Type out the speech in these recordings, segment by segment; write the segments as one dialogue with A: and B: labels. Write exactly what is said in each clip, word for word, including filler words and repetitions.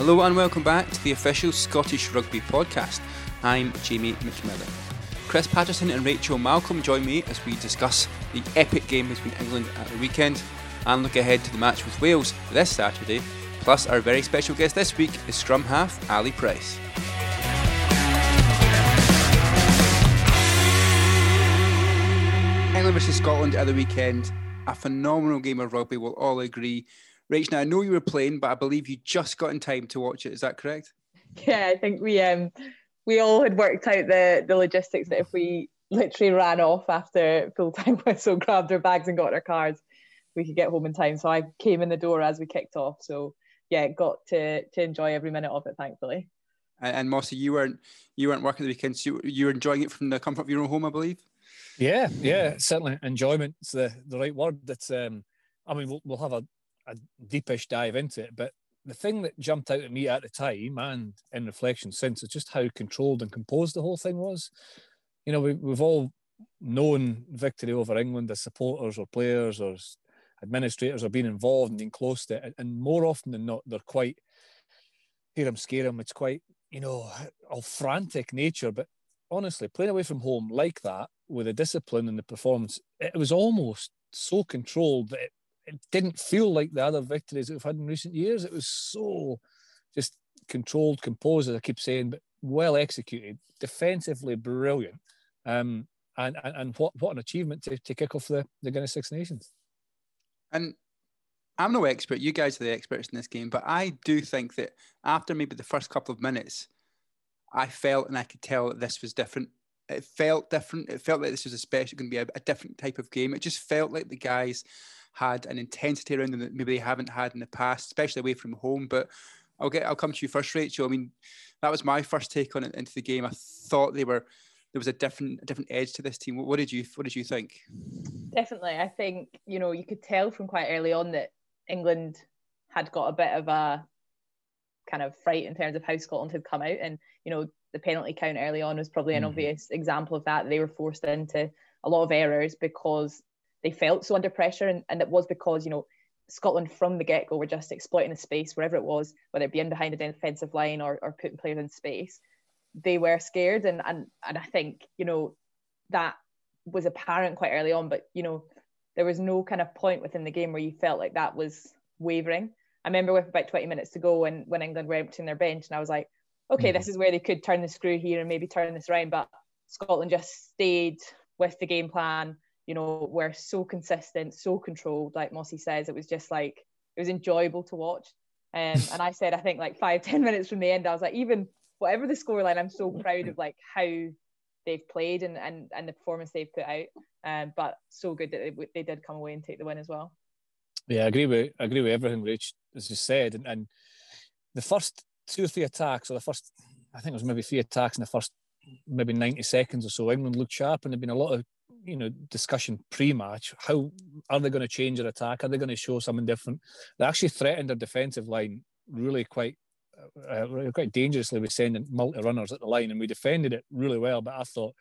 A: Hello and welcome back to the official Scottish Rugby podcast. I'm Jamie McMillan. Chris Patterson and Rachel Malcolm join me as we discuss the epic game between England at the weekend and look ahead to the match with Wales this Saturday. Plus, our very special guest this week is scrum half Ali Price. England versus Scotland at the weekend, a phenomenal game of rugby, we'll all agree. Rach, now I know you were playing, but I believe you just got in time to watch it. Is that correct?
B: Yeah, I think we um we all had worked out the the logistics that if we literally ran off after full-time whistle, grabbed our bags and got in our cars, we could get home in time. So I came in the door as we kicked off. So yeah, got to to enjoy every minute of it, thankfully.
A: And, and Mossy, you weren't you weren't working the weekend, so you, you were enjoying it from the comfort of your own home, I believe.
C: Yeah, yeah, certainly enjoyment. It's the the right word. That's um, I mean, we'll we'll have a. a deepish dive into it, but the thing that jumped out at me at the time and in reflection since is just how controlled and composed the whole thing was. You know, we, we've all known victory over England as supporters or players or administrators or being involved and being close to it, and more often than not they're quite hear them, scare them. It's quite, you know, all frantic nature, but honestly playing away from home like that with the discipline and the performance, it was almost so controlled that it It didn't feel like the other victories that we've had in recent years. It was so just controlled, composed, as I keep saying, but well executed, defensively brilliant. Um, and, and and what what an achievement to, to kick off the, the Guinness Six Nations.
A: And I'm no expert, you guys are the experts in this game, but I do think that after maybe the first couple of minutes, I felt and I could tell that this was different. It felt different. It felt like this was especially going to be a, a different type of game. It just felt like the guys had an intensity around them that maybe they haven't had in the past, especially away from home. But I'll get I'll come to you first, Rachel. I mean, that was my first take on it into the game. I thought they were there was a different a different edge to this team. What did you what did you think?
B: Definitely, I think, you know, you could tell from quite early on that England had got a bit of a kind of fright in terms of how Scotland had come out, and you know, the penalty count early on was probably an mm-hmm. obvious example of that. They were forced into a lot of errors because they felt so under pressure, and, and it was because, you know, Scotland from the get-go were just exploiting the space wherever it was, whether it be in behind a defensive line or, or putting players in space. They were scared, and, and and I think, you know, that was apparent quite early on, but, you know, there was no kind of point within the game where you felt like that was wavering. I remember with about twenty minutes to go when, when England were emptying their bench, and I was like, okay, mm-hmm. this is where they could turn the screw here and maybe turn this around, but Scotland just stayed with the game plan. You know, we're so consistent, so controlled, like Mossy says. It was just like, it was enjoyable to watch. Um, and I said, I think like five, ten minutes from the end, I was like, even whatever the scoreline, I'm so proud of like how they've played and and, and the performance they've put out. Um, but so good that they, they did come away and take the win as well.
C: Yeah, I agree with I agree with everything Rach has just said. And, and the first two or three attacks, or the first, I think it was maybe three attacks in the first maybe ninety seconds or so, England looked sharp, and there'd been a lot of, you know, discussion pre-match. How are they going to change their attack? Are they going to show something different? They actually threatened their defensive line really quite uh, quite dangerously with sending multi-runners at the line, and we defended it really well. But I thought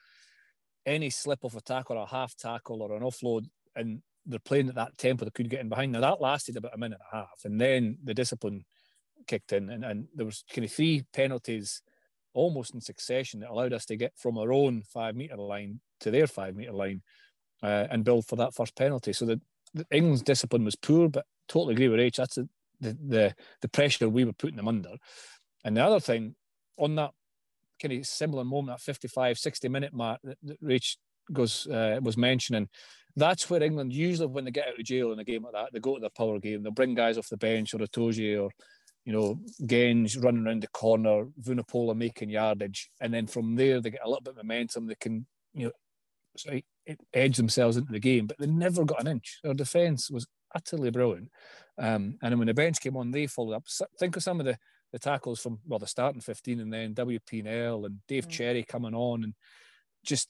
C: any slip of attack or a half tackle or an offload, and they're playing at that tempo, they could get in behind. Now that lasted about a minute and a half, and then the discipline kicked in, and, and there was kind of three penalties almost in succession that allowed us to get from our own five metre line to their five metre line uh, and build for that first penalty. So the, the England's discipline was poor, but totally agree with Rach. That's the, the the the pressure we were putting them under. And the other thing, on that kind of similar moment, that fifty-five, sixty minute mark that, that Rach goes uh, was mentioning, that's where England usually, when they get out of jail in a game like that, they go to their power game. They'll bring guys off the bench, or Itoje, or you know, Genge running around the corner, Vunipola making yardage, and then from there they get a little bit of momentum. They can, you know, sorry, edge themselves into the game, but they never got an inch. Their defence was utterly brilliant. Um, and then when the bench came on, they followed up. Think of some of the, the tackles from, well, the starting fifteen, and then W P N L and Dave mm. Cherry coming on, and just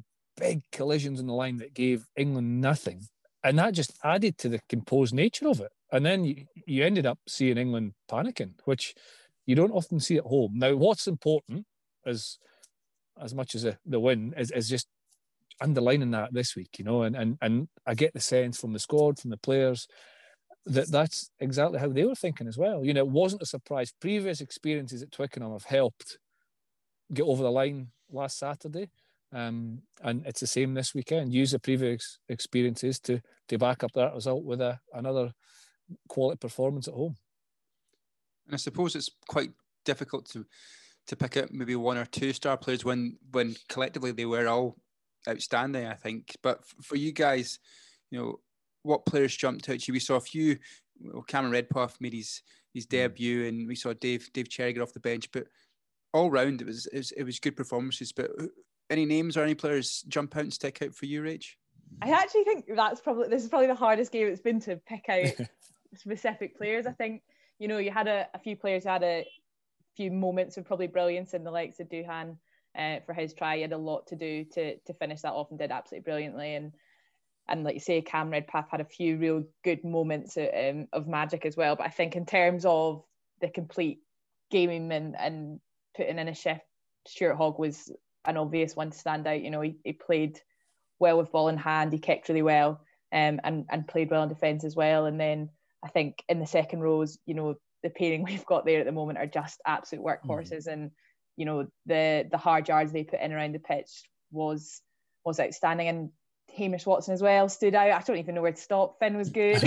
C: big collisions in the line that gave England nothing. And that just added to the composed nature of it. And then you, you ended up seeing England panicking, which you don't often see at home. Now, what's important is, as much as a, the win, is, is just underlining that this week, you know, and, and and I get the sense from the squad, from the players, that that's exactly how they were thinking as well. You know, it wasn't a surprise. Previous experiences at Twickenham have helped get over the line last Saturday. Um, and it's the same this weekend. Use the previous experiences to to back up that result with a, another quality performance at home.
A: And I suppose it's quite difficult to to pick out maybe one or two star players when when collectively they were all outstanding, I think. But for you guys, you know, what players jumped out to you? We saw a few. Well, Cameron Redpath made his his debut, and we saw Dave Dave Cherry get off the bench. But all round, it was it was, it was good performances. But any names or any players jump out and stick out for you, Rach?
B: I actually think that's probably this is probably the hardest game it's been to pick out specific players. I think, you know, you had a, a few players who had a few moments of probably brilliance in the likes of Duhan uh, for his try. He had a lot to do to to finish that off and did absolutely brilliantly. And and like you say, Cam Redpath had a few real good moments of, um, of magic as well. But I think in terms of the complete gaming and, and putting in a shift, Stuart Hogg was an obvious one to stand out. You know, he, he played well with ball in hand, he kicked really well, um, and, and played well in defence as well. And then I think in the second rows, you know, the pairing we've got there at the moment are just absolute workhorses. Mm. And, you know, the the hard yards they put in around the pitch was was outstanding. And Hamish Watson as well stood out. I don't even know where to stop. Finn was good.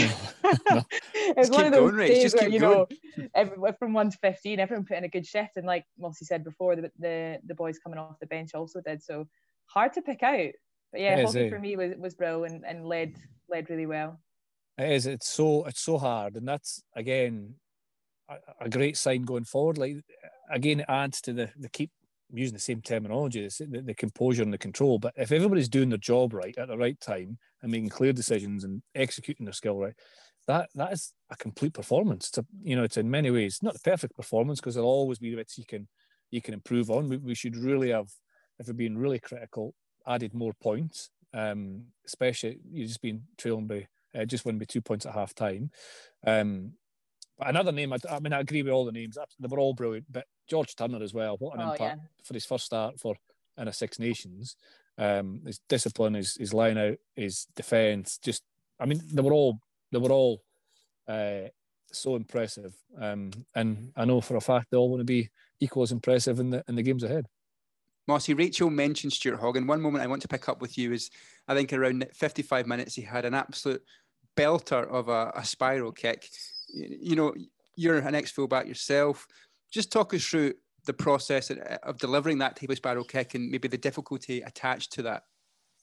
B: It was
A: just
B: one of those
A: going,
B: days
A: just
B: where, you
A: going.
B: know, every, from one to fifteen, everyone put in a good shift. And like Mossy said before, the, the the boys coming off the bench also did. So hard to pick out. But yeah, Hoggy for me was, was brilliant and led led really well.
C: It is. It's so it's so hard, and that's again a, a great sign going forward. Like again, it adds to the the keep using the same terminology, the, the composure and the control. But if everybody's doing their job right at the right time and making clear decisions and executing their skill right, that that is a complete performance. It's a, you know, it's in many ways not the perfect performance because there'll always be bits you can you can improve on. We, we should really have, if we're being really critical, added more points. Um, especially you just been trailing by uh, just winning by two points at half time. Um, but another name, I, I mean, I agree with all the names. They were all brilliant, but George Turner as well. What an
B: oh,
C: impact
B: yeah.
C: for his first start for in a Six Nations. Um, his discipline, his his line out, his defence. Just, I mean, they were all they were all uh, so impressive. Um, and I know for a fact they all want to be equal as impressive in the in the games ahead.
A: Mossy, Rachel mentioned Stuart Hogg, and one moment I want to pick up with you is, I think around fifty-five minutes, he had an absolute belter of a, a spiral kick. You know, you're an ex-fullback yourself. Just talk us through the process of delivering that type of spiral kick and maybe the difficulty attached to that.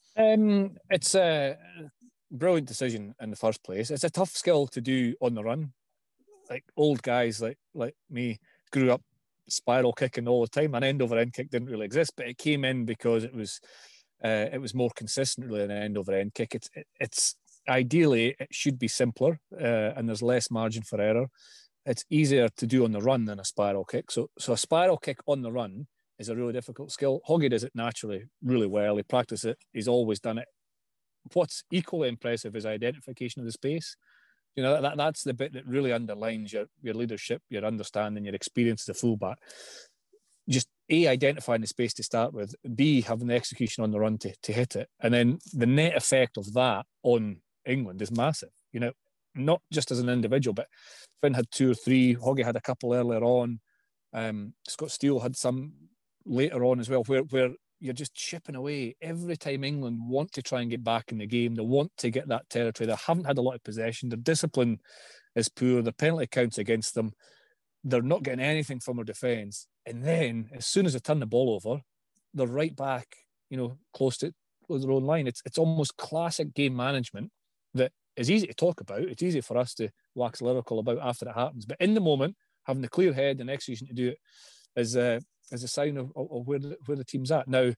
C: Um, it's a brilliant decision in the first place. It's a tough skill to do on the run. Like old guys like like me grew up spiral kicking all the time. An end over end kick didn't really exist, but it came in because it was uh, it was more consistent really than an end over end kick. It's it, it's ideally it should be simpler uh, and there's less margin for error. It's easier to do on the run than a spiral kick. So so a spiral kick on the run is a really difficult skill. Hoggy does it naturally really well. He practices it. He's always done it. What's equally impressive is identification of the space. You know, that, that's the bit that really underlines your, your leadership, your understanding, your experience as a fullback. Just A, identifying the space to start with, B, having the execution on the run to, to hit it. And then the net effect of that on England is massive. You know, not just as an individual, but Finn had two or three, Hoggy had a couple earlier on. Um, Scott Steele had some later on as well, where, where you're just chipping away every time England want to try and get back in the game. They want to get that territory. They haven't had a lot of possession. Their discipline is poor. The penalty counts against them. They're not getting anything from their defence. And then as soon as they turn the ball over, they're right back, you know, close to their own line. It's it's almost classic game management that is easy to talk about. It's easy for us to wax lyrical about after it happens. But in the moment, having the clear head and execution to do it is uh, is a sign of, of, of where the, where the team's at. Now,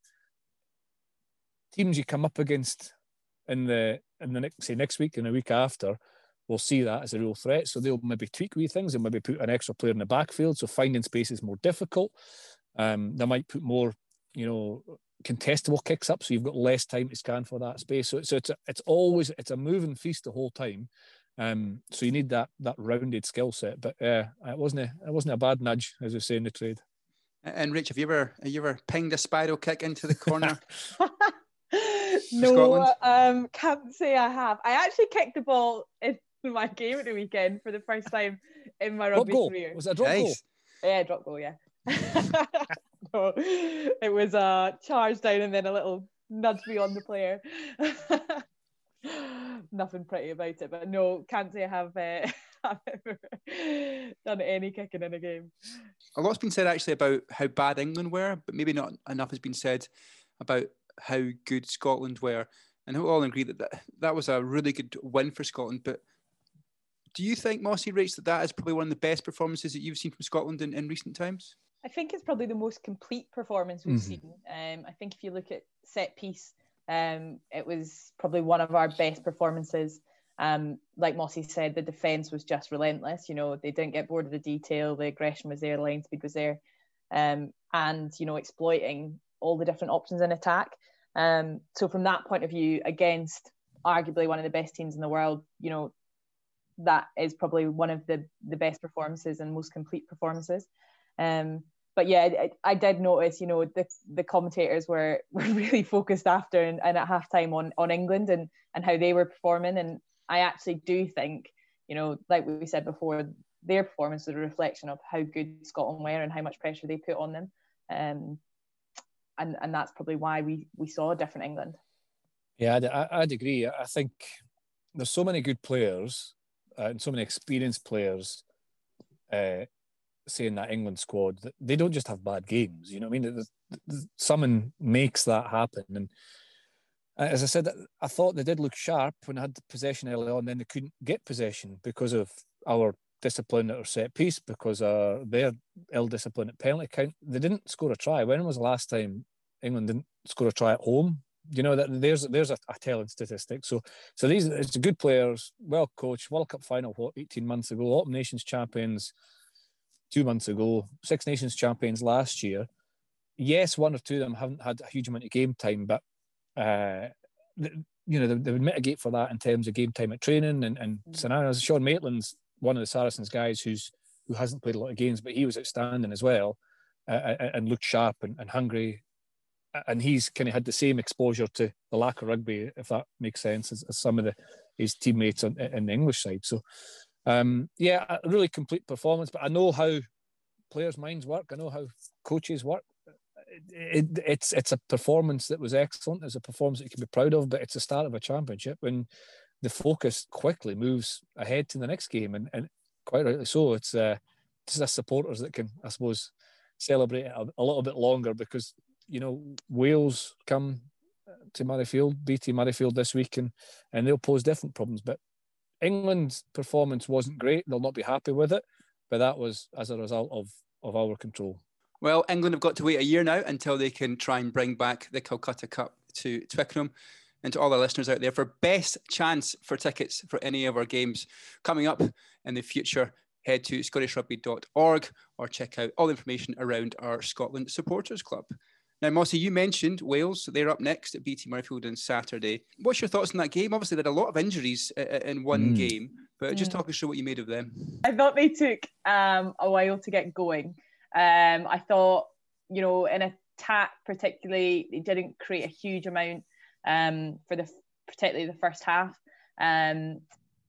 C: teams you come up against in the in the next say next week and the week after will see that as a real threat. So they'll maybe tweak wee things and maybe put an extra player in the backfield. So finding space is more difficult. Um, they might put more, you know, contestable kicks up, so you've got less time to scan for that space. So, so it's a, it's always it's a moving feast the whole time. Um, so you need that that rounded skill set. But uh, it wasn't a it wasn't a bad nudge, as we say in the trade.
A: And Rich, have you ever have you ever pinged a spiral kick into the corner?
B: No, um, can't say I have. I actually kicked the ball in, my game at the weekend for the first time in my
C: Drop
B: rugby
C: goal.
B: career.
C: Was it a drop
A: Nice.
C: goal?
B: Yeah, drop goal, yeah. No, it was a charge down and then a little nudge beyond the player. Nothing pretty about it, but no, can't say I have, uh, have ever done any kicking in a game.
A: A lot's been said actually about how bad England were, but maybe not enough has been said about how good Scotland were. And we'll all agree that, that that was a really good win for Scotland. But do you think Mossy rates that that is probably one of the best performances that you've seen from Scotland in, in recent times?
B: I think it's probably the most complete performance we've
C: Mm-hmm.
B: seen. Um, I think if you look at set piece, um, it was probably one of our best performances. Um, like Mossy said, the defence was just relentless. You know, they didn't get bored of the detail. The aggression was there, the line speed was there, um, and you know, exploiting all the different options in attack. Um, so from that point of view, against arguably one of the best teams in the world, you know, that is probably one of the the best performances and most complete performances. Um, but yeah, I, I did notice, you know, the the commentators were, were really focused after and, and at halftime on on England and and how they were performing. And I actually do think, you know, like we said before, their performance was a reflection of how good Scotland were and how much pressure they put on them. Um, and and that's probably why we we saw a different England.
C: Yeah, I'd, I'd agree. I think there's so many good players uh, and so many experienced players. Uh, saying that England squad, they don't just have bad games, you know what I mean? Someone makes that happen. And as I said, I thought they did look sharp when they had the possession early on, then they couldn't get possession because of our discipline at our set piece, because of their ill-discipline at penalty count. They didn't score a try. When was the last time England didn't score a try at home? You know, that there's there's a, a telling statistic. So so these it's good players, well coached, World Cup final, what, eighteen months ago, Autumn Nations champions two months ago, Six Nations champions last year. Yes, one or two of them haven't had a huge amount of game time, but uh, you know, they, they would mitigate for that in terms of game time at training and, and scenarios. Sean Maitland's one of the Saracens guys who's who hasn't played a lot of games, but he was outstanding as well, uh, and looked sharp and, and hungry. And he's kind of had the same exposure to the lack of rugby, if that makes sense, as, as some of the his teammates on, in the English side. So, um, yeah, a really complete performance. But I know how players' minds work. I know how coaches work. It, it, it's it's a performance that was excellent. It's a performance that you can be proud of. But it's the start of a championship when the focus quickly moves ahead to the next game, and, and quite rightly so. It's uh, just us supporters that can, I suppose, celebrate it a, a little bit longer because, you know, Wales come to Murrayfield, B T Murrayfield this week, and, and they'll pose different problems. But England's performance wasn't great. They'll not be happy with it, but that was as a result of, of our control.
A: Well, England have got to wait a year now until they can try and bring back the Calcutta Cup to Twickenham. And to all our listeners out there, for best chance for tickets for any of our games coming up in the future, head to scottish rugby dot org or check out all the information around our Scotland Supporters Club. Now, Mossy, you mentioned Wales. They're up next at B T Murrayfield on Saturday. What's your thoughts on that game? Obviously, they had a lot of injuries in one mm. game, but just talk us through what you made of them.
B: I thought they took um, a while to get going. Um, I thought, you know, in attack particularly, they didn't create a huge amount um, for the particularly the first half. Um,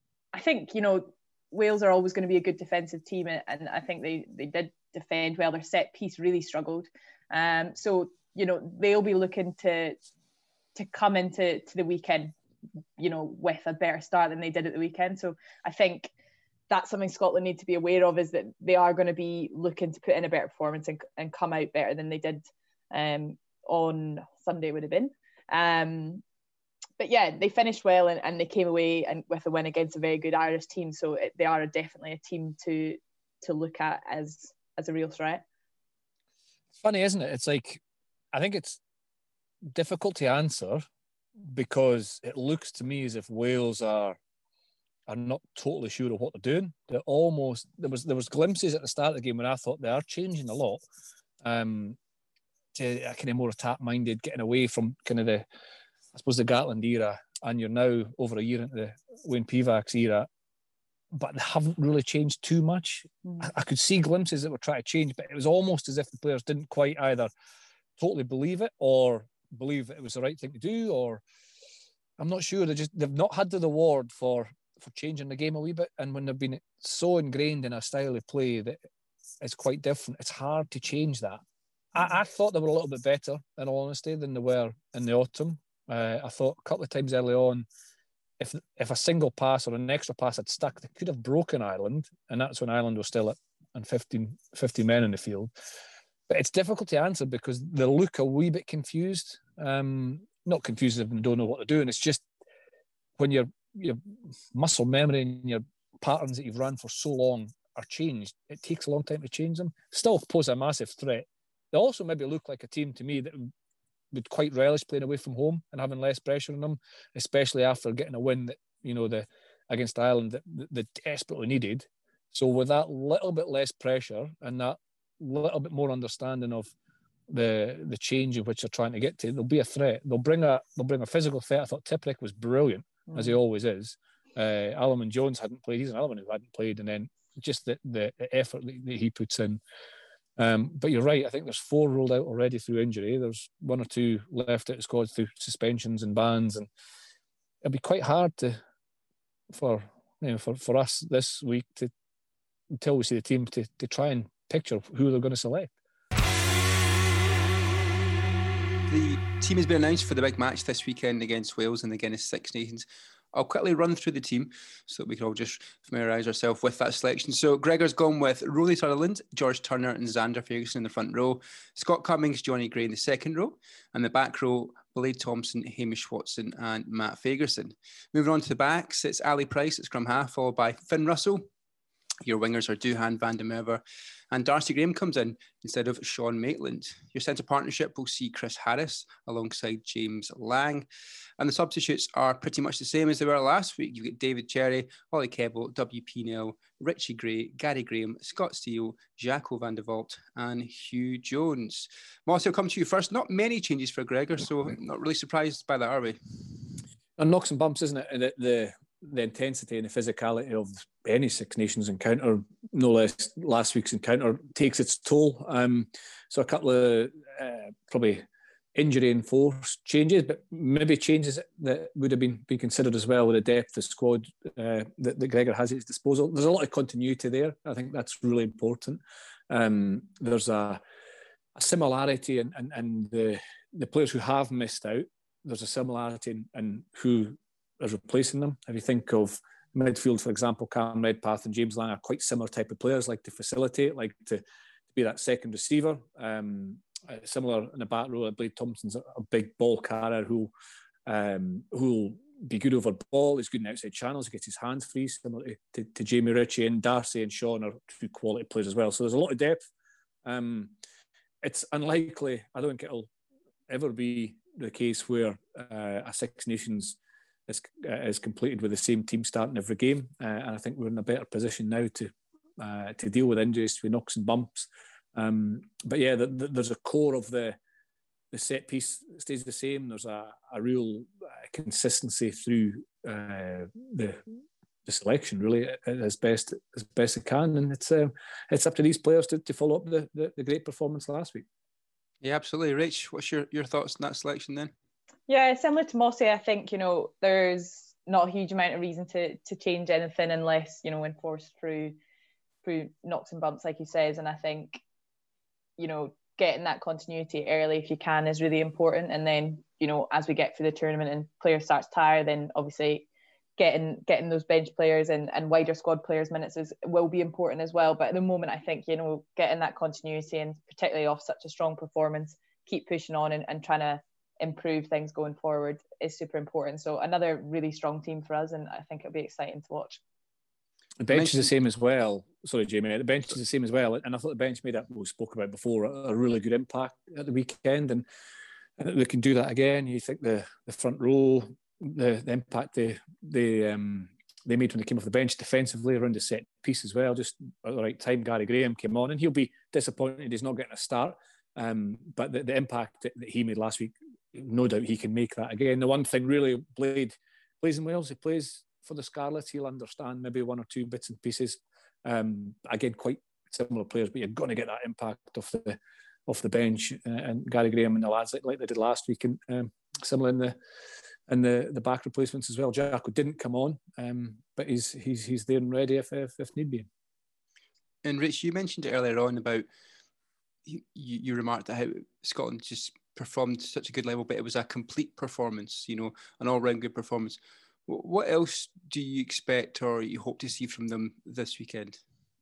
B: I think, you know, Wales are always going to be a good defensive team, and I think they, they did defend well. Their set piece really struggled. Um, so, you know, they'll be looking to to come into to the weekend, you know, with a better start than they did at the weekend. So I think that's something Scotland need to be aware of, is that they are going to be looking to put in a better performance and, and come out better than they did um, on Sunday would have been. Um, but yeah, they finished well and, and they came away and with a win against a very good Irish team. So it, they are definitely a team to to look at as as a real threat.
C: It's funny, isn't it? It's like, I think it's difficult to answer because it looks to me as if Wales are are not totally sure of what they're doing. They're almost, there was there was glimpses at the start of the game when I thought they are changing a lot um, to a kind of more attack-minded, getting away from kind of the, I suppose, the Gatland era, and you're now over a year into the Wayne Pivac era, but they haven't really changed too much. Mm. I, I could see glimpses that were trying to change, but it was almost as if the players didn't quite either totally believe it or believe that it was the right thing to do, or I'm not sure. They just, they've not had the reward for for changing the game a wee bit. And when they've been so ingrained in a style of play that it's quite different, it's hard to change that. I, I thought they were a little bit better, in all honesty, than they were in the autumn. Uh, I thought a couple of times early on, if if a single pass or an extra pass had stuck, they could have broken Ireland. And that's when Ireland was still at and fifteen, fifty men in the field. But it's difficult to answer because they look a wee bit confused. Um, not confused if they don't know what they're doing. It's just when your your muscle memory and your patterns that you've run for so long are changed, it takes a long time to change them. Still pose a massive threat. They also maybe look like a team to me that would quite relish playing away from home and having less pressure on them, especially after getting a win that, you know, the against Ireland that they desperately needed. So with that little bit less pressure and that little bit more understanding of the the change in which they're trying to get to, there'll be a threat. They'll bring a they'll bring a physical threat. I thought Tipuric was brilliant, mm. as he always is. Uh, Alderman Jones hadn't played. He's another one who hadn't played, and then just the the, the effort that, that he puts in. Um, but you're right. I think there's four ruled out already through injury. There's one or two left out of squad through suspensions and bans, and it'll be quite hard to for you know for, for us this week to until we see the team to to try and picture who they're going to select.
A: The team has been announced for the big match this weekend against Wales in the Guinness Six Nations. I'll quickly run through the team so that we can all just familiarise ourselves with that selection. So Gregor's gone with Rolly Sutherland, George Turner and Xander Ferguson in the front row, Scott Cummings, Johnny Gray in the second row, and the back row, Blade Thompson, Hamish Watson and Matt Fagerson. Moving on to the backs, it's Ali Price at scrum half, followed by Finn Russell. Your wingers are Duhan van der Merwe, and Darcy Graham comes in instead of Sean Maitland. Your centre partnership will see Chris Harris alongside James Lang. And the substitutes are pretty much the same as they were last week. You've got David Cherry, Ollie Kebble, W P Nell, Richie Gray, Gary Graham, Scott Steele, Jaco van der Vault, and Hugh Jones. Mossy, I'll come to you first. Not many changes for Gregor, so not really surprised by that, are we?
C: And knocks and bumps, isn't it? The, the the intensity and the physicality of any Six Nations encounter, no less last week's encounter, takes its toll. Um, so a couple of uh, probably injury-enforced changes, but maybe changes that would have been, been considered as well with the depth of squad uh, that, that Gregor has at his disposal. There's a lot of continuity there. I think that's really important. Um, there's a, a similarity in, in, in the, the players who have missed out. There's a similarity in, in who is replacing them. If you think of midfield, for example, Cam Redpath and James Lang are quite similar type of players, like to facilitate, like to, to be that second receiver. Um, uh, similar in the back row, Blade Thompson's a, a big ball carrier who um, who'll be good over ball. He's good in outside channels. He gets his hands free, similar to, to, to Jamie Ritchie, and Darcy and Sean are two quality players as well. So there's a lot of depth. Um, it's unlikely, I don't think it'll ever be the case where uh, a Six Nations is, uh, is completed with the same team starting every game, uh, and I think we're in a better position now to uh, to deal with injuries, with knocks and bumps. Um, but yeah, the, the, there's a core of the the set piece stays the same. There's a, a real uh, consistency through uh, the the selection, really, as best as best it can, and it's uh, it's up to these players to, to follow up the, the the great performance last week.
A: Yeah, absolutely. Rach, what's your, your thoughts on that selection then?
B: Yeah, similar to Mossy, I think, you know, there's not a huge amount of reason to to change anything unless, you know, enforced through through knocks and bumps, like he says. And I think, you know, getting that continuity early if you can is really important. And then, you know, as we get through the tournament and players start to tire, then obviously getting getting those bench players and, and wider squad players minutes is will be important as well. But at the moment, I think, you know, getting that continuity and particularly off such a strong performance, keep pushing on and, and trying to improve things going forward is super important. So another really strong team for us, and I think it'll be exciting to watch.
C: The bench is the same as well. Sorry, Jamie. The bench is the same as well, and I thought the bench made, what we spoke about before, a really good impact at the weekend, and they can do that again. You think the the front row, the, the impact they they um, they made when they came off the bench defensively around the set piece as well. Just at the right time, Gary Graham came on, and he'll be disappointed he's not getting a start. Um, but the, the impact that he made last week, no doubt he can make that again. The one thing really, Blade plays in Wales. He plays for the Scarlets. He'll understand maybe one or two bits and pieces. Um, again, quite similar players, but you're going to get that impact off the off the bench. Uh, and Gary Graham and the lads, like, like they did last week, and um, similar in the and the, the back replacements as well. Jacko didn't come on, um, but he's he's he's there and ready if if, if need be.
A: And Rich, you mentioned earlier on about you, you remarked at how Scotland just performed such a good level, but it was a complete performance, you know, an all-round good performance. What else do you expect or you hope to see from them this weekend?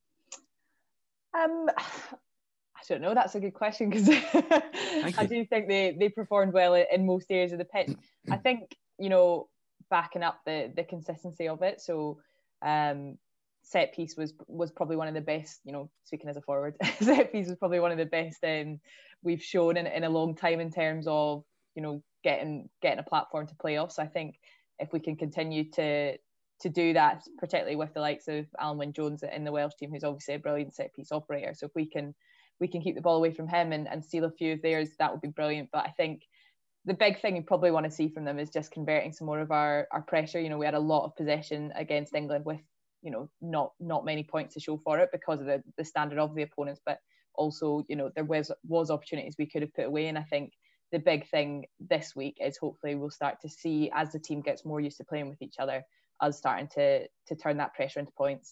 B: Um, I don't know. That's a good question because I do think they, they performed well in most areas of the pitch. I think, you know, backing up the the consistency of it. So um, set piece was was probably one of the best, you know, speaking as a forward, set piece was probably one of the best um, we've shown in, in a long time in terms of, you know, getting getting a platform to play off. So I think if we can continue to to do that, particularly with the likes of Alan Wynne-Jones in the Welsh team, who's obviously a brilliant set piece operator. So if we can we can keep the ball away from him and, and steal a few of theirs, that would be brilliant. But I think the big thing you probably want to see from them is just converting some more of our, our pressure. You know, we had a lot of possession against England with, you know, not not many points to show for it because of the, the standard of the opponents, but also, you know, there was was opportunities we could have put away. And I think the big thing this week is hopefully we'll start to see, as the team gets more used to playing with each other, us starting to to turn that pressure into points.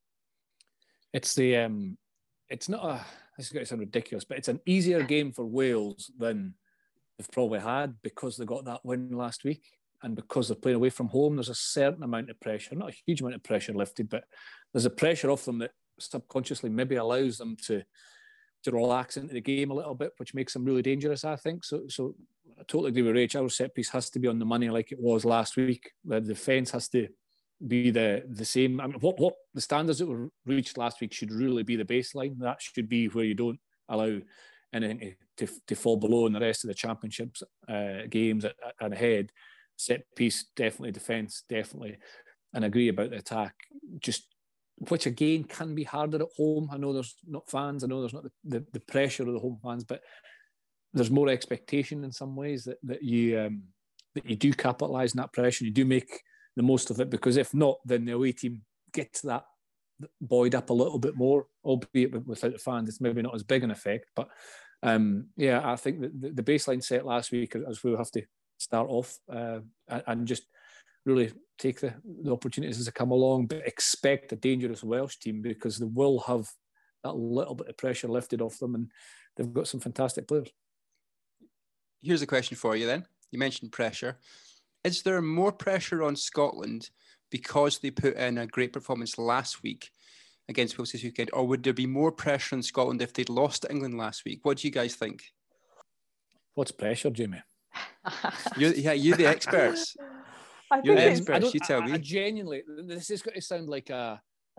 C: It's the um, it's not a. This is going to sound ridiculous, but it's an easier game for Wales than they've probably had because they got that win last week, and because they're playing away from home. There's a certain amount of pressure, not a huge amount of pressure lifted, but there's a pressure off them that subconsciously maybe allows them to to relax into the game a little bit, which makes them really dangerous, I think. So, so I totally agree with Rach. Our set piece has to be on the money like it was last week. The defence has to be the the same. I mean, what what the standards that were reached last week should really be the baseline. That should be where you don't allow anything to, to, to fall below in the rest of the championships uh, games and ahead. Set piece, definitely. Defence, definitely. And I agree about the attack. Just which again can be harder at home. I know there's not fans. I know there's not the, the, the pressure of the home fans, but there's more expectation in some ways that that you um, that you do capitalise on that pressure. You do make the most of it, because if not, then the away team gets that buoyed up a little bit more, albeit without the fans. It's maybe not as big an effect, but um, yeah, I think that the baseline set last week as we'll have to start off uh, and just really take the, the opportunities as they come along, but expect a dangerous Welsh team because they will have that little bit of pressure lifted off them, and they've got some fantastic players.
A: Here's a question for you then. You mentioned pressure. Is there more pressure on Scotland because they put in a great performance last week against Wales this weekend, or would there be more pressure on Scotland if they'd lost to England last week? What do you guys think?
C: What's pressure, Jamie?
A: You're, yeah, you're the experts.
B: I
A: You're
B: think
A: the
B: it's,
A: experts. You tell
C: I,
A: me.
C: I genuinely, this is going to sound like a,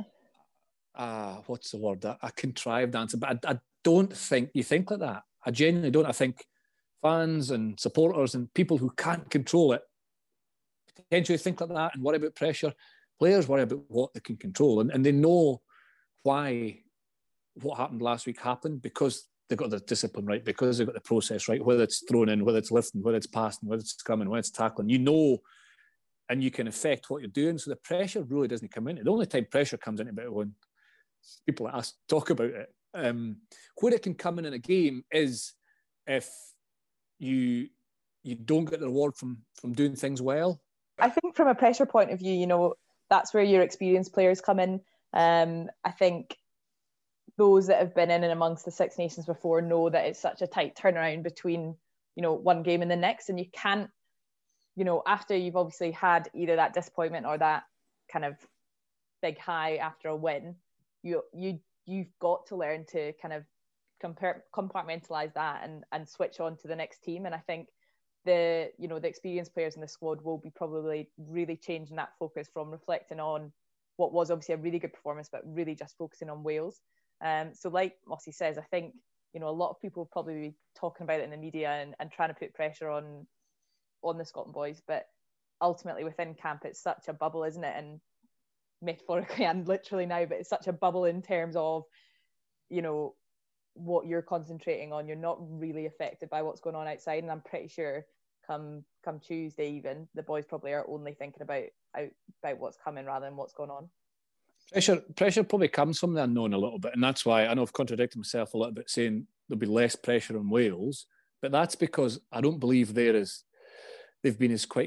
C: a what's the word? A, a contrived answer, but I, I don't think you think like that. I genuinely don't. I think fans and supporters and people who can't control it potentially think like that and worry about pressure. Players worry about what they can control, and, and they know why what happened last week happened because they've got the discipline right, because they've got the process right, whether it's thrown in, whether it's lifting, whether it's passing, whether it's coming, whether it's tackling. You know, and you can affect what you're doing. So the pressure really doesn't come in. The only time pressure comes in about when people ask, talk about it. Um, where it can come in in a game is if you you don't get the reward from from doing things well.
B: I think from a pressure point of view, you know, that's where your experienced players come in. Um, I think those that have been in and amongst the Six Nations before know that it's such a tight turnaround between, you know, one game and the next, and you can't, you know, after you've obviously had either that disappointment or that kind of big high after a win, you you you've got to learn to kind of compare, compartmentalize that and and switch on to the next team. And I think the you know the experienced players in the squad will be probably really changing that focus from reflecting on what was obviously a really good performance, but really just focusing on Wales. Um, so like Mossy says, I think, you know, a lot of people will probably be talking about it in the media and, and trying to put pressure on on the Scotland boys, but ultimately within camp it's such a bubble, isn't it? And metaphorically and literally now, but it's such a bubble in terms of, you know, what you're concentrating on. You're not really affected by what's going on outside, and I'm pretty sure come come Tuesday even the boys probably are only thinking about out, about what's coming rather than what's going on.
C: Pressure pressure probably comes from the unknown a little bit, and that's why I know I've contradicted myself a little bit saying there'll be less pressure on Wales, but that's because I don't believe there is they've been as quite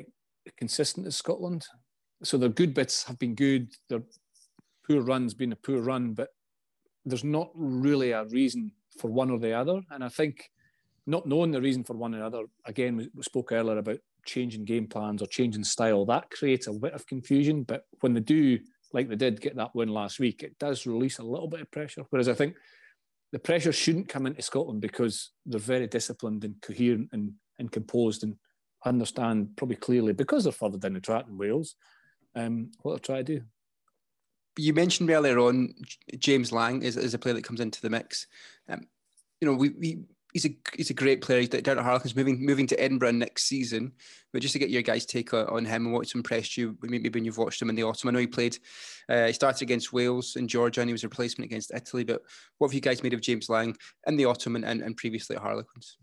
C: consistent as Scotland. So their good bits have been good, their poor run's been a poor run, but there's not really a reason for one or the other. And I think not knowing the reason for one or the other, again, we spoke earlier about changing game plans or changing style, that creates a bit of confusion. But when they do, like they did, get that win last week, it does release a little bit of pressure. Whereas I think the pressure shouldn't come into Scotland because they're very disciplined and coherent and, and composed and understand probably clearly, because they're further down the track in Wales, um, what they're trying to do.
A: You mentioned earlier on James Lang is, is a player that comes into the mix. Um, you know, we, we he's a he's a great player. He's down at Harlequins, moving moving to Edinburgh next season. But just to get your guys' take on him and what's impressed you, maybe when you've watched him in the autumn. I know he played, uh, he started against Wales and Georgia, and he was a replacement against Italy. But what have you guys made of James Lang in the autumn and, and, and previously at Harlequins?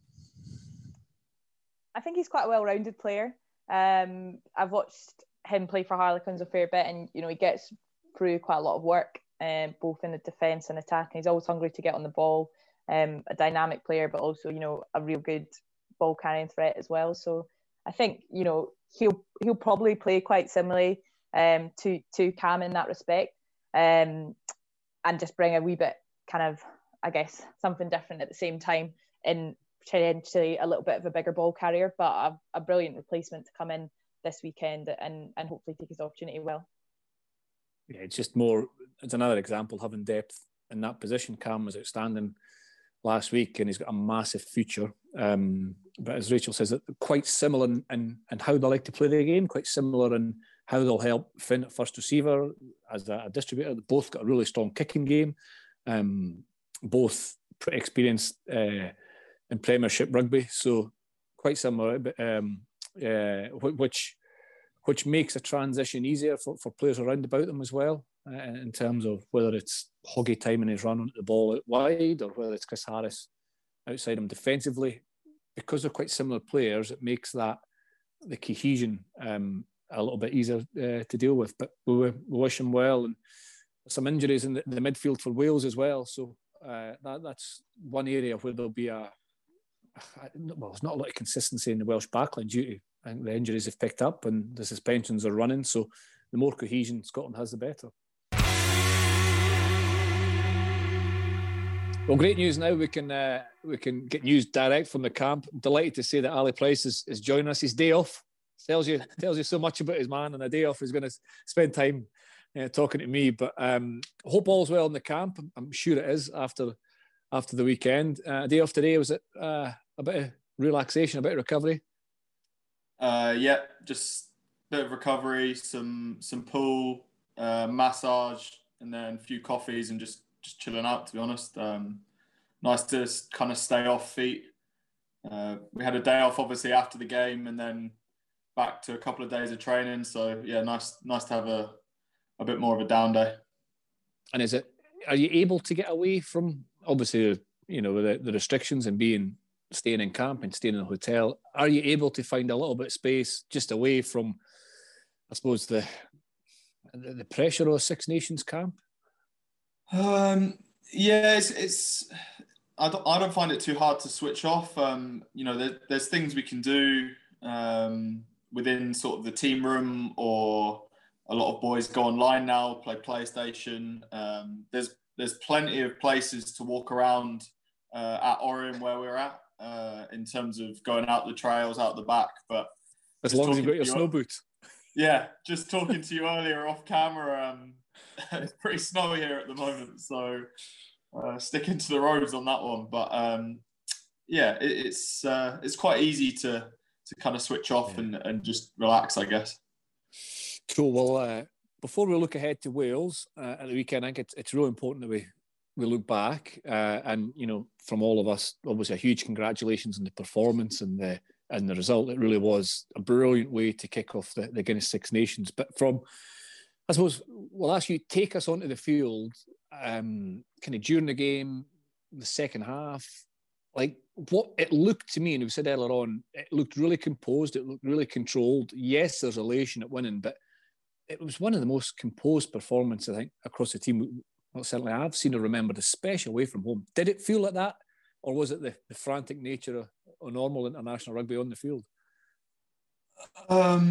B: I think he's quite a well-rounded player. Um, I've watched him play for Harlequins a fair bit, and you know he gets through quite a lot of work, um, both in the defence and attack. And he's always hungry to get on the ball. Um, a dynamic player, but also you know a real good ball carrying threat as well. So I think you know he'll he'll probably play quite similarly um, to to Cam in that respect, um, and just bring a wee bit kind of I guess something different at the same time, in potentially a little bit of a bigger ball carrier, but a, a brilliant replacement to come in this weekend and and hopefully take his opportunity well.
C: Yeah, it's just more, it's another example, having depth in that position. Cam was outstanding last week and he's got a massive future. Um, but as Rachel says, quite similar in, in, in how they like to play the game, quite similar in how they'll help Finn at first receiver as a, a distributor. They both got a really strong kicking game, um, both pretty experienced uh, in Premiership rugby, so quite similar, but, um, uh, which which makes a transition easier for, for players around about them as well, uh, in terms of whether it's Hoggy timing his run onto the ball out wide or whether it's Chris Harris outside him defensively. Because they're quite similar players, it makes that the cohesion um, a little bit easier uh, to deal with. But we, we wish him well, and some injuries in the, the midfield for Wales as well. So uh, that, that's one area where there'll be a well, there's not a lot of consistency in the Welsh backline due to I think the injuries have picked up and the suspensions are running. So the more cohesion Scotland has, the better. Well, great news now. We can uh, we can get news direct from the camp. I'm delighted to say that Ali Price is, is joining us. His day off tells you tells you so much about his man, and a day off is going to spend time uh, talking to me. But um, hope all's well in the camp. I'm sure it is after after the weekend. Uh, a day off today, was it uh, a bit of relaxation, a bit of recovery?
D: Uh, yeah, just a bit of recovery, some some pool, uh, massage, and then a few coffees and just, just chilling out, to be honest. Um, nice to kind of stay off feet. Uh, we had a day off, obviously, after the game and then back to a couple of days of training. So, yeah, nice nice to have a, a bit more of a down day. And
C: is it, are you able to get away from, obviously, you know, the, the restrictions and being staying in camp and staying in a hotel, are you able to find a little bit of space just away from, I suppose, the the, the pressure of a Six Nations camp?
D: Um, yeah, it's, it's I don't I don't find it too hard to switch off. Um, you know, there, there's things we can do um, within sort of the team room, or a lot of boys go online now, play PlayStation. Um, there's there's plenty of places to walk around uh, at Oriam where we're at. Uh, in terms of going out the trails, out the back, but
C: as long as you've got your snow boots.
D: Yeah, just talking to you earlier off camera, um, it's pretty snowy here at the moment, so uh, sticking to the roads on that one. But um, yeah, it, it's uh, it's quite easy to to kind of switch off yeah. and, and just relax, I guess.
C: Cool. Well, uh, before we look ahead to Wales uh, at the weekend, I think it's, it's really important that we we look back uh, and, you know, from all of us, obviously a huge congratulations on the performance and the and the result. It really was a brilliant way to kick off the, the Guinness Six Nations. But from, I suppose, we'll ask you, take us onto the field, um, kind of during the game, the second half, like what it looked to me, and we said earlier on, it looked really composed, it looked really controlled. Yes, there's elation at winning, but it was one of the most composed performances, I think, across the team. Well, certainly I've seen or remembered, especially away from home. Did it feel like that? Or was it the, the frantic nature of, of normal international rugby on the field?
D: Um,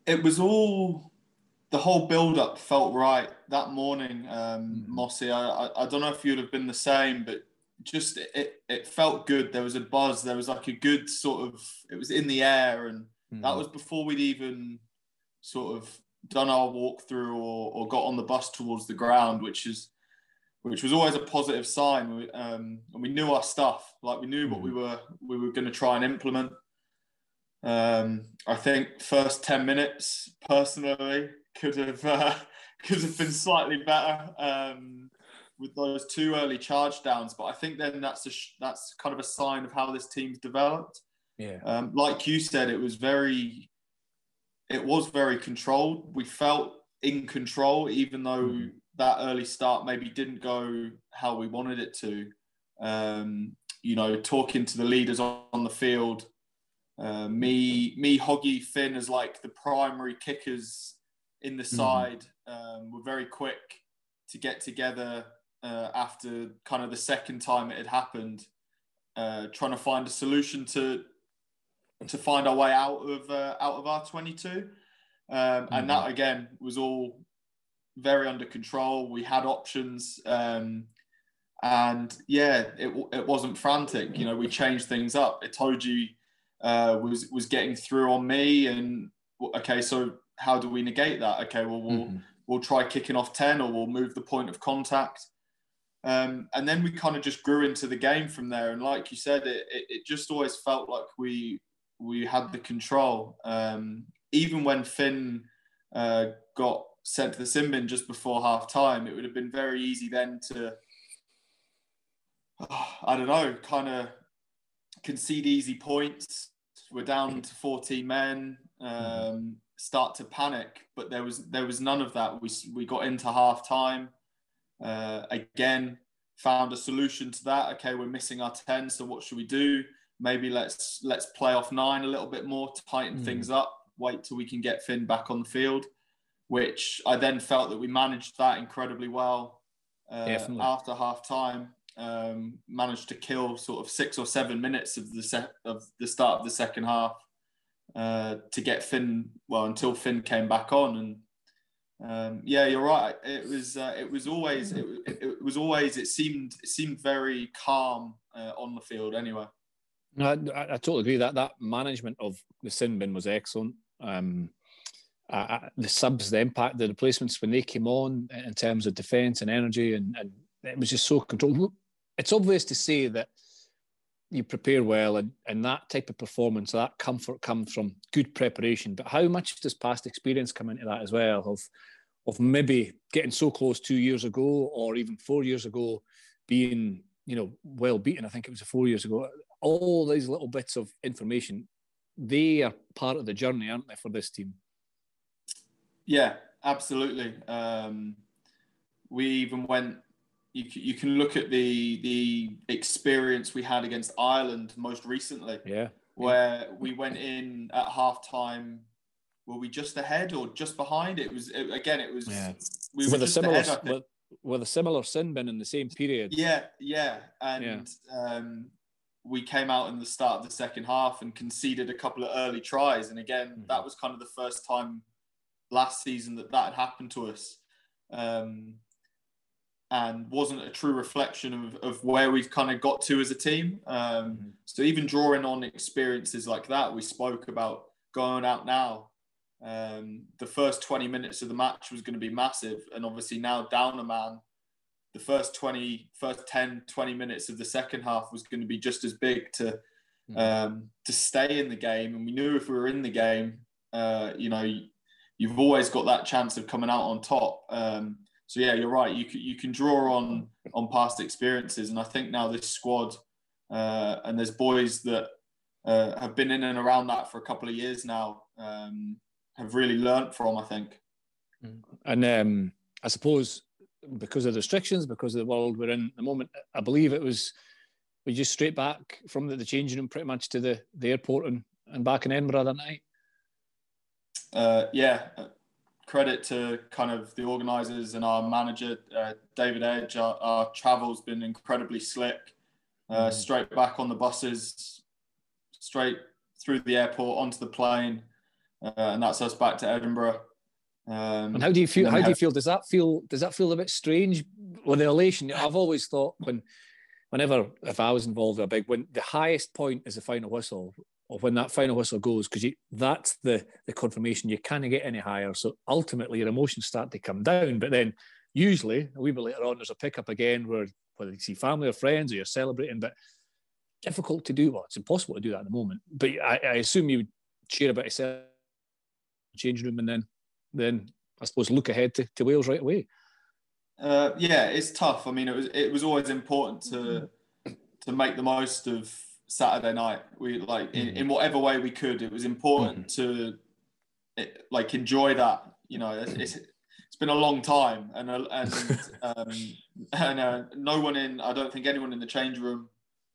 D: it was all, the whole build-up felt right that morning, um, mm-hmm. Mossy. I, I I don't know if you'd have been the same, but just it it felt good. There was a buzz. There was like a good sort of, it was in the air, and mm-hmm. that was before we'd even sort of done our walkthrough or or got on the bus towards the ground, which is which was always a positive sign. We, um, and we knew our stuff. Like we knew mm-hmm. what we were we were going to try and implement. Um, I think first ten minutes personally could have uh, could have been slightly better um, with those two early charge downs, but I think then that's a sh- that's kind of a sign of how this team's developed.
C: Yeah,
D: um, like you said, it was very it was very controlled. We felt in control, even though mm-hmm. that early start maybe didn't go how we wanted it to. Um, you know, talking to the leaders on, on the field. Uh, me, me, Hoggy, Finn as like the primary kickers in the side. Mm-hmm. Um, were very quick to get together uh, after kind of the second time it had happened, uh, trying to find a solution to to find our way out of uh, out of our twenty-two. Um, mm-hmm. And that again was all very under control. We had options, um, and yeah, it it wasn't frantic. You know, we changed things up. Itoji Uh, was was getting through on me, and okay, so how do we negate that? Okay, well we'll mm-hmm. we'll try kicking off ten, or we'll move the point of contact, um, and then we kind of just grew into the game from there. And like you said, it it, it just always felt like we we had the control. Um, even when Finn uh, got sent to the sin bin just before half time, it would have been very easy then to oh, I don't know, kind of concede easy points. We're down to fourteen men, um, start to panic, but there was there was none of that. We we got into half time, uh, again, found a solution to that. Okay, we're missing our ten, so what should we do? Maybe let's let's play off nine a little bit more, tighten mm. things up, wait till we can get Finn back on the field, which I then felt that we managed that incredibly well uh, after half time. Um, managed to kill sort of six or seven minutes of the set of the start of the second half uh, to get Finn well until Finn came back on. And um, yeah, you're right. It was uh, it was always it, it was always it seemed it seemed very calm uh, on the field anyway.
C: No, I, I totally agree that that management of the sin bin was excellent. Um, I, I, the subs, the impact, the replacements when they came on in terms of defence and energy, and, and it was just so controlled. It's obvious to say that you prepare well, and, and that type of performance, that comfort comes from good preparation. But how much does past experience come into that as well? Of, of maybe getting so close two years ago, or even four years ago, being, you know, well beaten. I think it was four years ago. All these little bits of information, they are part of the journey, aren't they, for this team?
D: Yeah, absolutely. Um, we even went. You, you can look at the the experience we had against Ireland most recently,
C: yeah,
D: where we went in at half time. Were we just ahead or just behind? It was it, again. It was
C: yeah.
D: we were
C: with
D: just
C: a similar
D: ahead. I think.
C: With, with a similar sin bin in the same period.
D: Yeah, yeah, and yeah. Um, we came out in the start of the second half and conceded a couple of early tries, and again, mm-hmm. that was kind of the first time last season that that had happened to us. Um, and wasn't a true reflection of, of where we've kind of got to as a team. Um, mm-hmm. So even drawing on experiences like that, we spoke about going out now. Um, the first twenty minutes of the match was going to be massive. And obviously now down a man, the first twenty, first ten, twenty minutes of the second half was going to be just as big to, mm-hmm. um, to stay in the game. And we knew if we were in the game, uh, you know, you've always got that chance of coming out on top. Um, So yeah, you're right. You can, you can draw on on past experiences, and I think now this squad uh, and there's boys that uh, have been in and around that for a couple of years now, um, have really learnt from. I think.
C: And um, I suppose because of the restrictions, because of the world we're in at the moment, I believe it was we just straight back from the, the changing room pretty much to the, the airport and, and back in Edinburgh that night.
D: Uh, yeah. Credit to kind of the organisers and our manager, uh, David Edge. Our, our travel's been incredibly slick. Uh, mm. Straight back on the buses, straight through the airport onto the plane. uh, and that's us back to Edinburgh. Um,
C: and how do you feel? How do you
D: have,
C: feel? Does that feel? Does that feel a bit strange with the elation? I've always thought when, whenever if I was involved in a big win, the highest point is the final whistle, or when that final whistle goes, because that's the the confirmation. You can't get any higher. So ultimately, your emotions start to come down. But then, usually a wee bit later on, there's a pickup again where whether you see family or friends or you're celebrating, but difficult to do. Well, it's impossible to do that at the moment. But I, I assume you would cheer a bit of changing room and then. then I suppose look ahead to, to Wales right away.
D: Uh, yeah, it's tough. I mean, it was it was always important to to make the most of Saturday night. We like in, in whatever way we could. It was important mm-hmm. to it, like enjoy that. You know, it's it's, it's been a long time, and and um, and uh, no one in I don't think anyone in the change room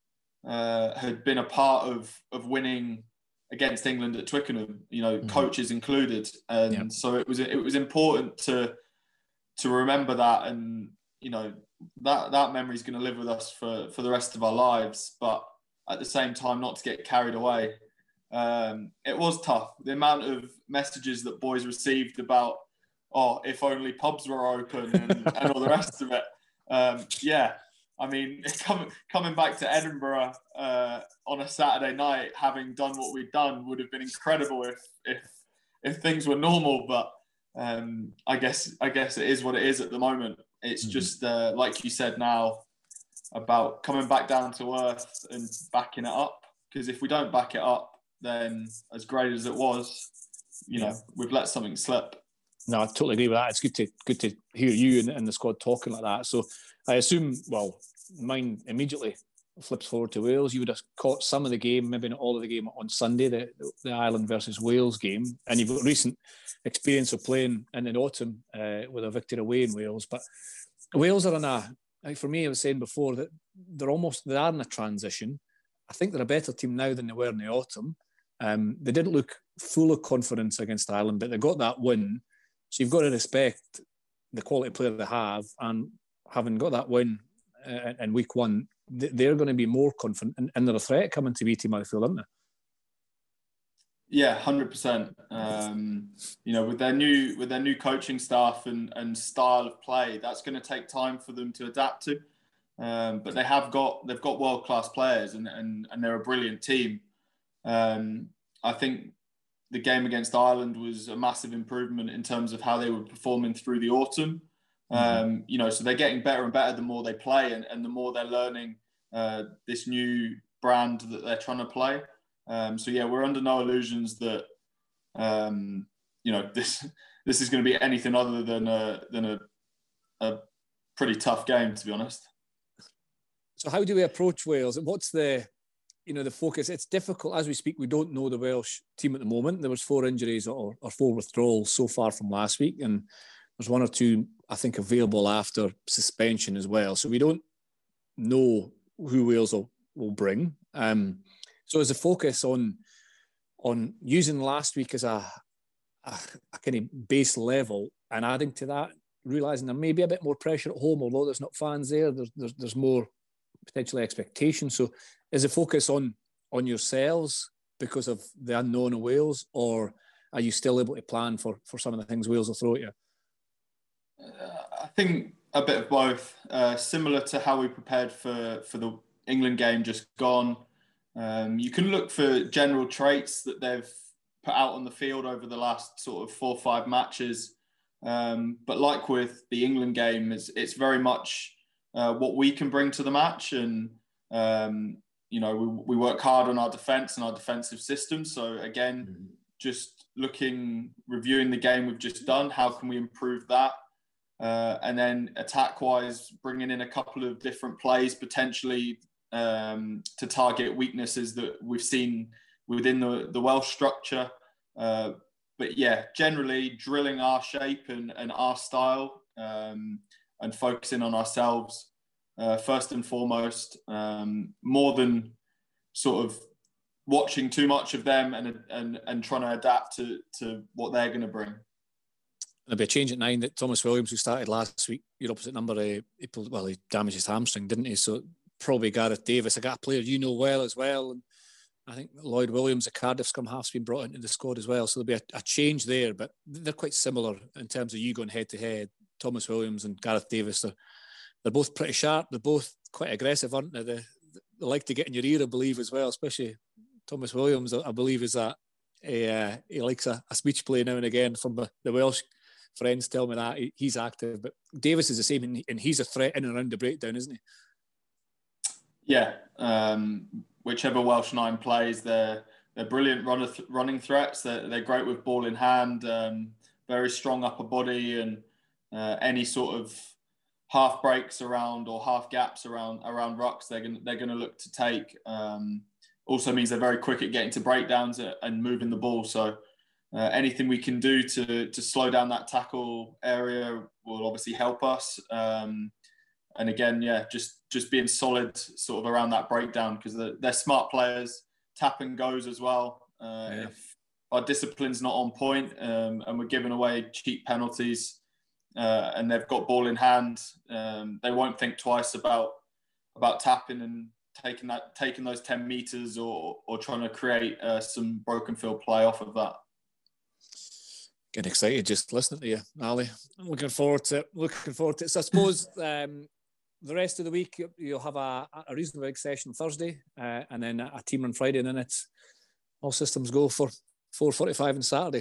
D: uh, had been a part of of winning against England at Twickenham, you know, mm-hmm. coaches included, and yep. so it was it was important to to remember that, and you know that that memory is going to live with us for for the rest of our lives. But at the same time, not to get carried away. Um, it was tough. The amount of messages that boys received about, oh, if only pubs were open and, and all the rest of it. Um, yeah. I mean, coming coming back to Edinburgh uh, on a Saturday night, having done what we'd done, would have been incredible if if if things were normal. But um, I guess I guess it is what it is at the moment. It's mm-hmm. just uh, like you said now about coming back down to earth and backing it up. Because if we don't back it up, then as great as it was, you know, we've let something slip.
C: No, I totally agree with that. It's good to good to hear you and, and the squad talking like that. So I assume, well, mine immediately flips forward to Wales. You would have caught some of the game, maybe not all of the game on Sunday, the, the Ireland versus Wales game. And you've got recent experience of playing in the autumn uh, with a victory away in Wales. But Wales are in a, like for me, I was saying before, that they're almost, they are in a transition. I think they're a better team now than they were in the autumn. Um, they didn't look full of confidence against Ireland, but they got that win. So you've got to respect the quality player they have, and having got that win uh, in week one, they're going to be more confident, and, and they're a threat coming to B T Murrayfield, aren't they?
D: Yeah, one hundred percent. Um, you know, with their new with their new coaching staff and, and style of play, that's going to take time for them to adapt to. Um, but they have got they've got world class players, and, and and they're a brilliant team. Um, I think the game against Ireland was a massive improvement in terms of how they were performing through the autumn. Mm-hmm. Um, you know, so they're getting better and better the more they play, and, and the more they're learning uh, this new brand that they're trying to play. Um, so yeah, we're under no illusions that um, you know this this is going to be anything other than a than a, a pretty tough game, to be honest.
C: So how do we approach Wales? What's the you know, the focus? It's difficult as we speak. We don't know the Welsh team at the moment. There was four injuries or, or four withdrawals so far from last week, and there's one or two, I think, available after suspension as well. So we don't know who Wales will, will bring. Um, so as a focus on on using last week as a, a, a kind of base level and adding to that, realising there may be a bit more pressure at home, although there's not fans there, there's, there's, there's more potentially expectation. So is the focus on on yourselves because of the unknown of Wales, or are you still able to plan for, for some of the things Wales will throw at you?
D: Uh, I think a bit of both. Uh, similar to how we prepared for, for the England game just gone. Um, you can look for general traits that they've put out on the field over the last sort of four or five matches. Um, but like with the England game, it's, it's very much uh, what we can bring to the match. And, um, you know, we, we work hard on our defence and our defensive system. So again, mm-hmm. just looking, reviewing the game we've just done, how can we improve that? Uh, and then attack-wise, bringing in a couple of different plays potentially um, to target weaknesses that we've seen within the, the Welsh structure. Uh, but yeah, generally drilling our shape and, and our style um, and focusing on ourselves uh, first and foremost, um, more than sort of watching too much of them and and, and trying to adapt to, to what they're going to bring.
C: There'll be a change at nine that Thomas Williams, who started last week, your opposite number, uh, he pulled, well, he damaged his hamstring, didn't he? So probably Gareth Davis, a guy player you know well as well. And I think Lloyd Williams, a Cardiff scrum half's been brought into the squad as well. So there'll be a, a change there, but they're quite similar in terms of you going head to head. Thomas Williams and Gareth Davis, they're, they're both pretty sharp. They're both quite aggressive, aren't they? They, they like to get in your ear, I believe, as well, especially Thomas Williams, I believe, is that he, uh, he likes a, a speech play now and again. From the, the Welsh friends tell me that he, he's active, but Davis is the same, and, and he's a threat in and around the breakdown, isn't he?
D: Yeah, um, whichever Welsh nine plays, they're they're brilliant runner th- running threats. They're they're great with ball in hand, um, very strong upper body, and uh, any sort of half breaks around or half gaps around around rucks, they're gonna they're gonna look to take. Um, also means they're very quick at getting to breakdowns and moving the ball. So uh, anything we can do to to slow down that tackle area will obviously help us. Um, And again, yeah, just just being solid sort of around that breakdown, because they're, they're smart players, tap and goes as well. Uh, yeah. If our discipline's not on point um, and we're giving away cheap penalties uh, and they've got ball in hand, um, they won't think twice about about tapping and taking that taking those ten meters or or trying to create uh, some broken field play off of that.
C: Getting excited just listening to you, Ali. I'm looking forward to it. Looking forward to it. So I suppose. Um, The rest of the week, you'll have a, a reasonably big session Thursday uh, and then a team on Friday, and then it's all systems go for four forty-five on Saturday.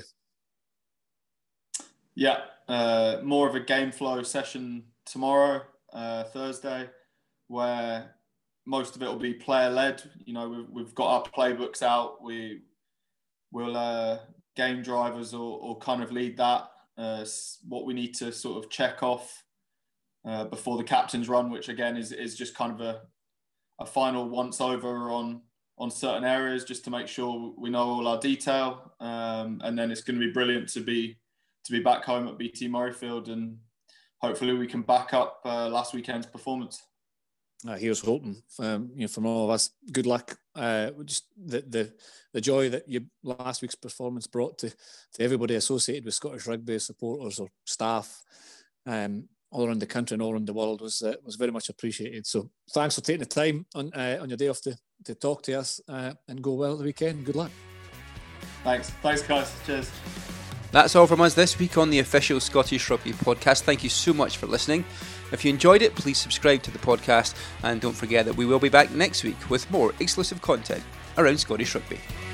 D: Yeah, uh, more of a game flow session tomorrow, uh, Thursday, where most of it will be player-led. You know, we've, we've got our playbooks out. We will uh, game drivers or, or kind of lead that, uh, what we need to sort of check off Uh, before the captain's run, which again is is just kind of a a final once over on on certain areas, just to make sure we know all our detail, um, and then it's going to be brilliant to be to be back home at B T Murrayfield, and hopefully we can back up uh, last weekend's performance.
C: Uh, here's hoping, um, you know, from all of us. Good luck. Uh, just the the the joy that you last week's performance brought to to everybody associated with Scottish rugby, supporters or staff. Um, all around the country and all around the world was uh, was very much appreciated. So thanks for taking the time on uh, on your day off to, to talk to us uh, and go well at the weekend. Good luck.
D: Thanks. Thanks, guys. Cheers.
A: That's all from us this week on the official Scottish Rugby podcast. Thank you so much for listening. If you enjoyed it, please subscribe to the podcast, and don't forget that we will be back next week with more exclusive content around Scottish Rugby.